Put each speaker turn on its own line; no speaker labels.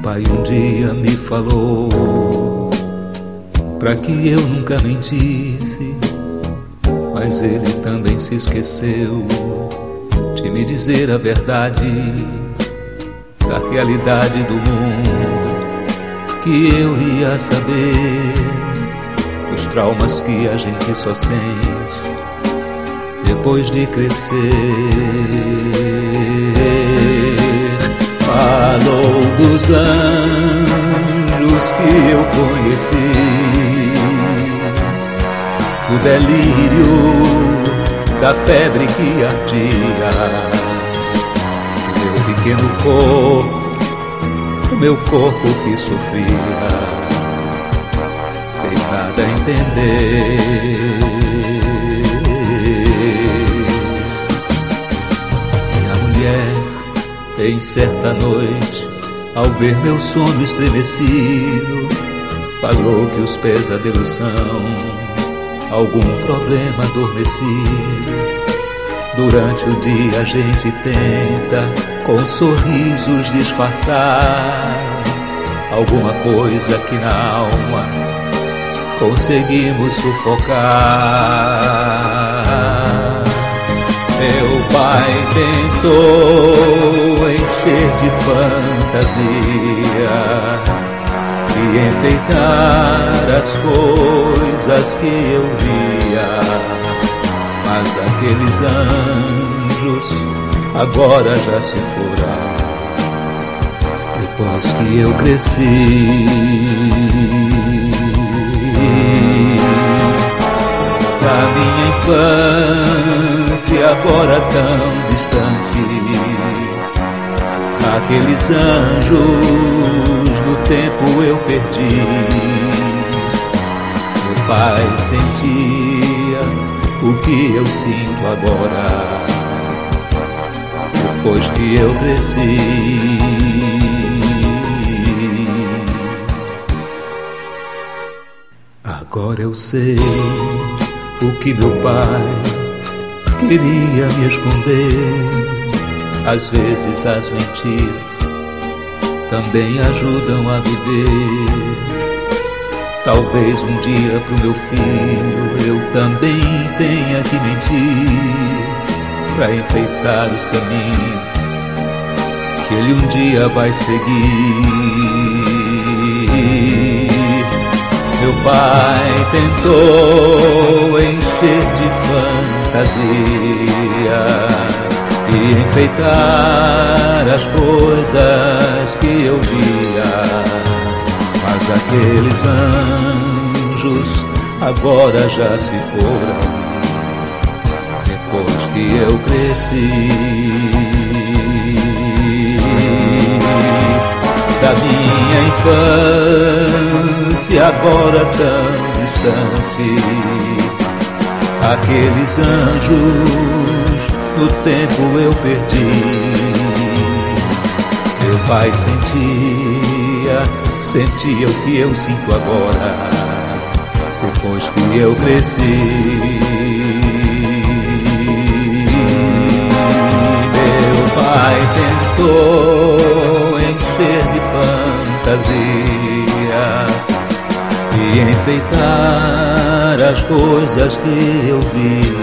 pai um dia me falou pra que eu nunca mentisse, mas ele também se esqueceu de me dizer a verdade da realidade do mundo, que eu ia saber os traumas que a gente só sente depois de crescer. Falou dos anjos que eu conheci, do delírio, da febre que ardia, do meu pequeno corpo, o meu corpo que sofria, sem nada entender. Minha mulher, em certa noite, ao ver meu sono estremecido, falou que os pesadelos são algum problema adormecido. Durante o dia a gente tenta com sorrisos disfarçar alguma coisa que na alma conseguimos sufocar. Meu pai tentou encher de fantasia e enfeitar as coisas que eu via, mas aqueles anjos agora já se foram, depois que eu cresci. Da minha infância agora tão distante, aqueles anjos no tempo eu perdi. Meu pai sentia o que eu sinto agora, depois que eu cresci. Agora eu sei o que meu pai queria me esconder. Às vezes as mentiras também ajudam a viver. Talvez um dia pro meu filho eu também tenha que mentir, pra enfeitar os caminhos que ele um dia vai seguir. Meu pai tentou encher de fantasia e enfeitar as coisas que eu via, mas aqueles anjos agora já se foram, depois que eu cresci. Da minha infância agora tão distante, aqueles anjos no tempo eu perdi. Meu pai sentia o que eu sinto agora, depois que eu cresci. Meu pai tentou encher de fantasia e enfeitar as coisas que eu vi,